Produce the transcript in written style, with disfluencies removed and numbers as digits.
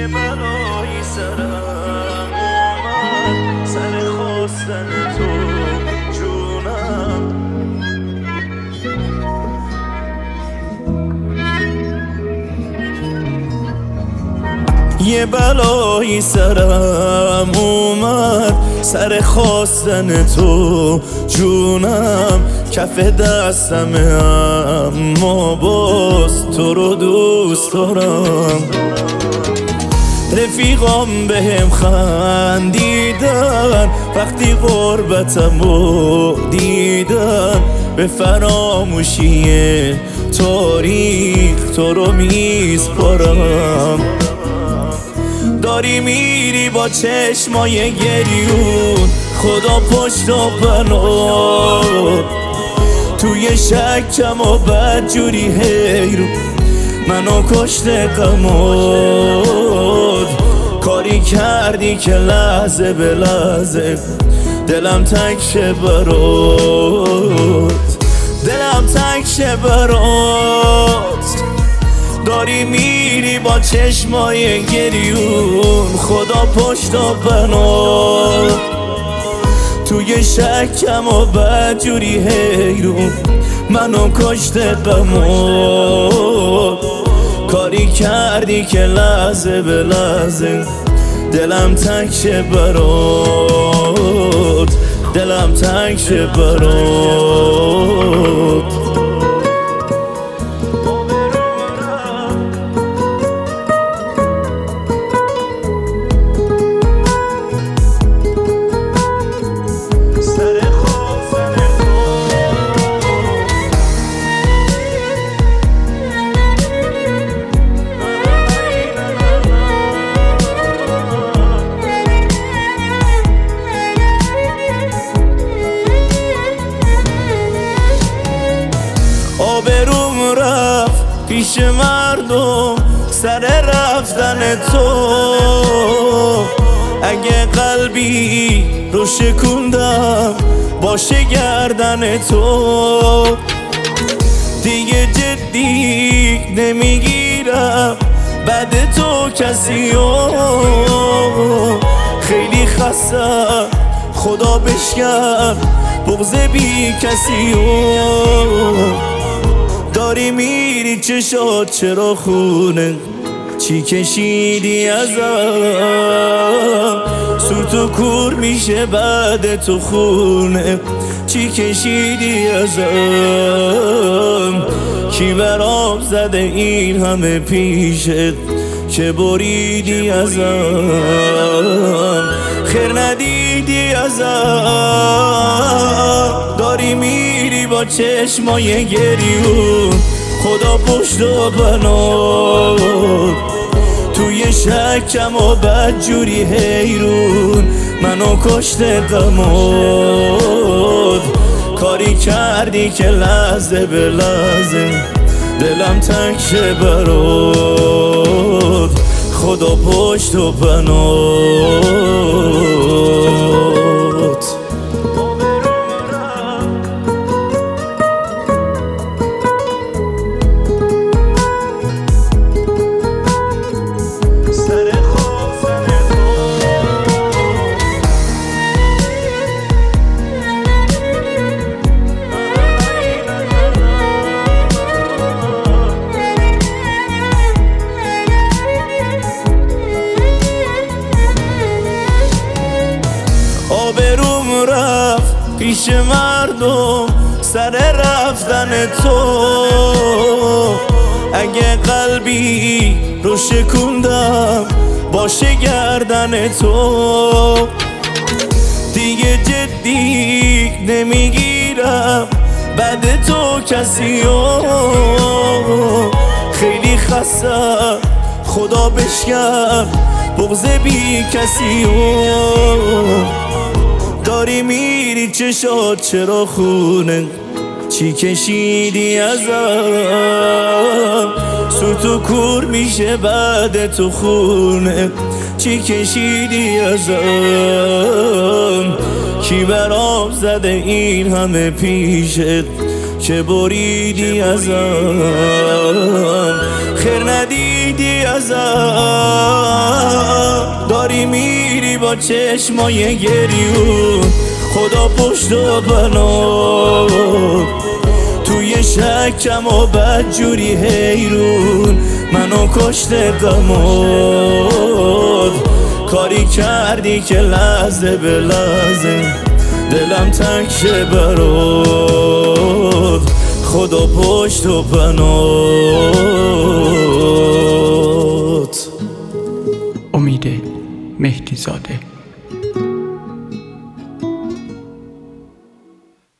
یه بلایی سرم اومد سر خواستن تو جونم. یه بلایی سرم اومد سر خواستن تو جونم. کف دستم اما باز تو رو دوست دارم. رفیقام بهم خندیدن وقتی غربتمو دیدن. به فراموشی تاریخ تو رو میسپارم. داری میری با چشمای گریون، خدا پشت و پناه. توی شکم و بدجوری حیرون منو کشته غمات. کاری کردی که لحظه به لحظه دلم تنگ شه برات، دلم تنگ شه برات. داری میری با چشمای گریون، خدا پشت و پناه. توی شکم و بدجوری حیرون منو کشته غمات. کاری کردی که لحظه به لحظه دلم تنگ شه برات، دلم تنگ شه برات. آبروم رفت پیش مردم سر رفتن تو. اگه قلبی رو شکوندم باشه گردن تو. دیگه جدی نمیگیرم بعد تو کسیو. خیلی خستم خدا بشکن بغض بی کسیو. داری میری چشات چرا خونه، چی کشیدی ازم؟ سوت و کور میشه بعد تو خونه، چی کشیدی ازم؟ کی برام زده این همه پیشت که بریدی ازم؟ خیر ندیدی ازم. داری میری با چشمای گریون، خدا پشت و پناه. توی شکم و بدجوری حیرون منو کشته غمات. کاری کردی که لحظه به لحظه دلم تنگ شه برات، خدا پشت و پناهت. آبروم رفت پیش مردم سر رفتن تو. اگه قلبی رو شکوندم باشه گردن تو. دیگه جدی نمیگیرم بعد تو کسیو. خیلی خستم خدا بشکن بغض بی کسیو. داری میری چشات چرا خونه، چی کشیدی ازم؟ سوت و کور میشه بعد تو خونه، چی کشیدی ازم؟ کی برام زده این همه پیشت که بریدی ازم، خیر ندیدی ازم. داری میری با چشمای گریون، خدا پشت و بنا توی شکم و بدجوری حیرون منو کشته غمات. کاری کردی که لحظه به لحظه دلم تنگ شه برات، خدا پشت و پناهت. امید مهدی زاده.